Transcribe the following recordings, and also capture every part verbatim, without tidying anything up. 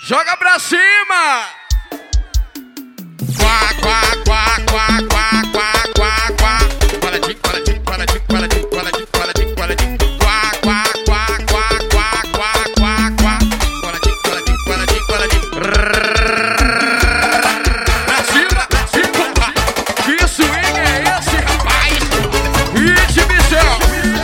Joga pra cima! Quá, quá, quá, quá, quá, quá, quá, quá. Qualadinho, qualadinho, qualadinho, qualadinho, qualadinho, qualadinho, qualadinho. Quá, quá, quá, quá, quá, quá, quá, quá. Qualadinho, qualadinho, qualadinho, qualadinho. Pra cima, pra cima. Que swing é esse, rapaz? Ixi, bichão!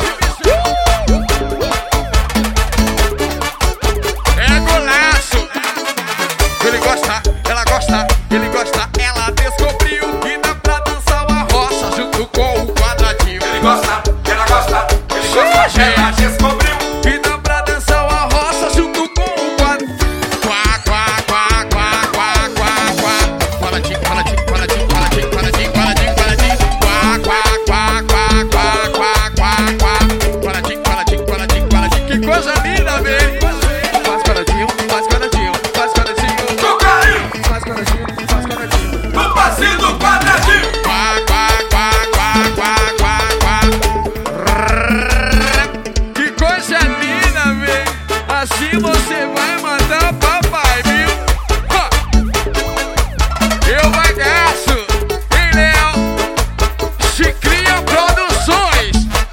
É golaço! Ele gosta, ela gosta, ele gosta, ela descobriu que dá pra dançar uma roça junto com o quadradinho. Ele gosta, ela gosta, ele gosta, ela descobriu que dá pra dançar uma roça junto com o quadradinho. Quá, quá, quá, quá, quá, quá, quá. Quadradinho, quadradinho, quadradinho, quadradinho, quadradinho, quadradinho, quadradinho. Quá, quá, quá, quá, quá, quá, quá, quá. Quadradinho, quadradinho, quadradinho, quadradinho. Que coisa linda, velho! Faz quadradinho, faz quadradinho, faz quadradinho. Faz quadradinho, faz quadradinho. no passinho do quadradinho. Quá, quá, quá, quá, quá, quá, quá. Que coisa linda, velho. Assim você vai mandar papai, viu? Ha! Eu bagaço, hein, Léo? Chicrinha Produções.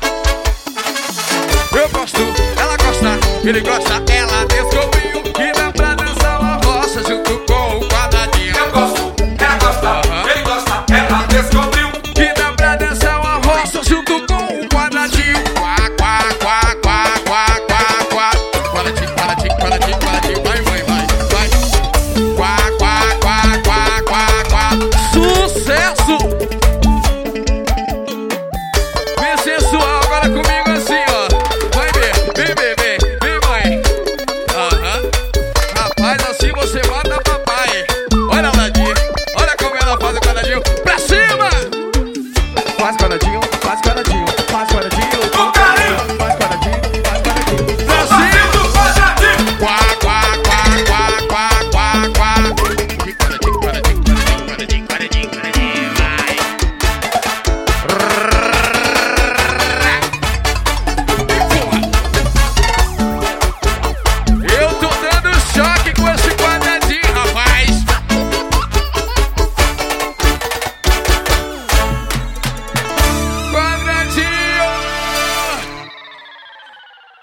Eu gosto, ela gosta, ele gosta, ela descobriu que dá pra dançar uma roça junto com o quadradinho. Eu gosto, ela gosta, ele gosta, ela descobriu Que dá pra dançar uma roça junto com o quadradinho. Quá, quá, quá, quá, quá, quá, quá. Quadradinho, quadradinho, quadradinho, quadradinho. Vai, vai, vai, vai. Quá, quá, quá, quá, quá, quá. Sucesso! Vem sensual agora comigo assim, ó. Vai ver, vem, vem, vem, vem, mãe. Aham. Rapaz, assim você